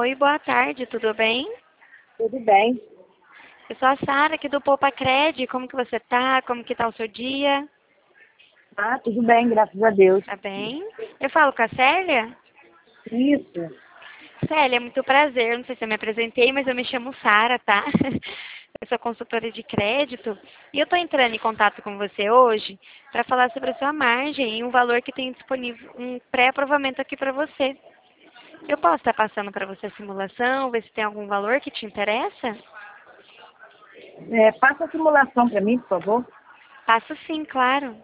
Oi, boa tarde, tudo bem? Tudo bem. Eu sou a Sara aqui do Poupa Cred. Como que você tá? Como que tá o seu dia? Ah, tudo bem, graças a Deus. Tá bem? Eu falo com a Célia? Isso. Célia, é muito prazer. Não sei se eu me apresentei, mas eu me chamo Sara, tá? Eu sou consultora de crédito e eu tô entrando em contato com você hoje para falar sobre a sua margem e um valor que tem disponível, um pré-aprovamento aqui para você. Eu posso estar passando para você a simulação, ver se tem algum valor que te interessa? Passa a simulação para mim, por favor. Passo sim, claro.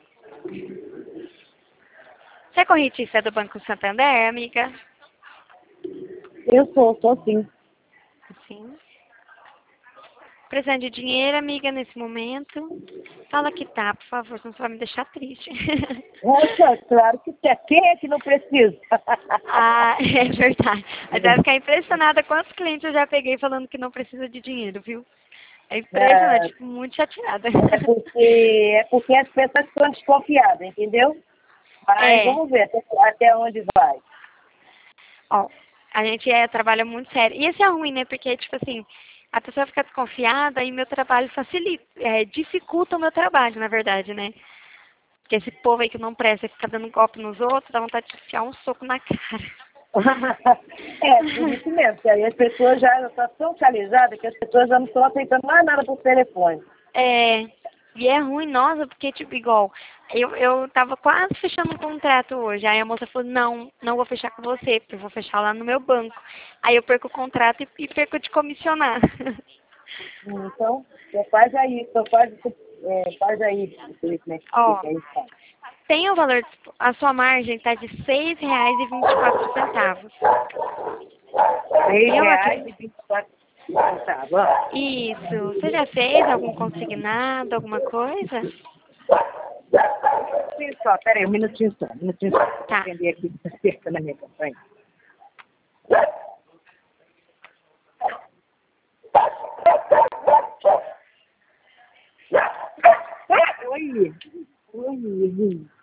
Você é corretista do Banco Santander, amiga? Eu sou sim. Sim. Precisando de dinheiro, amiga, nesse momento? Fala que tá, por favor, senão você vai me deixar triste. Claro que tem. Quem é que não precisa? Ah, é verdade. Mas vai ficar impressionada quantos clientes eu já peguei falando que não precisa de dinheiro, viu? É impressionante, É, fico muito chateada. é porque as pessoas estão desconfiadas, entendeu? Mas É, vamos ver até onde vai. ó, a gente trabalha muito sério. E isso é ruim, né? Porque, tipo assim, a pessoa fica desconfiada e meu trabalho facilita, dificulta o meu trabalho, na verdade, né? Porque esse povo aí que não presta, fica dando golpe nos outros, dá vontade de enfiar um soco na cara. Por isso mesmo, que aí as pessoas já estão tão calijadas que as pessoas já não estão aceitando mais nada por telefone. É, e é ruim, nossa, porque, tipo, igual, eu tava quase fechando um contrato hoje. Aí a moça falou, não vou fechar com você, porque eu vou fechar lá no meu banco. Aí eu perco o contrato e perco de comissionar. Então, você faz aí, faz aí, como é que Ó, fica aí, faz. tem o valor, a sua margem tá de R$ 6,24. Seis Eu reais acredito. e 24 centavos. Ó. Isso. Você já fez algum consignado, alguma coisa? Sim, só, peraí, um minutinho só. Vou Tá. atender aqui, que tá cerca na minha campanha. Oi, oi.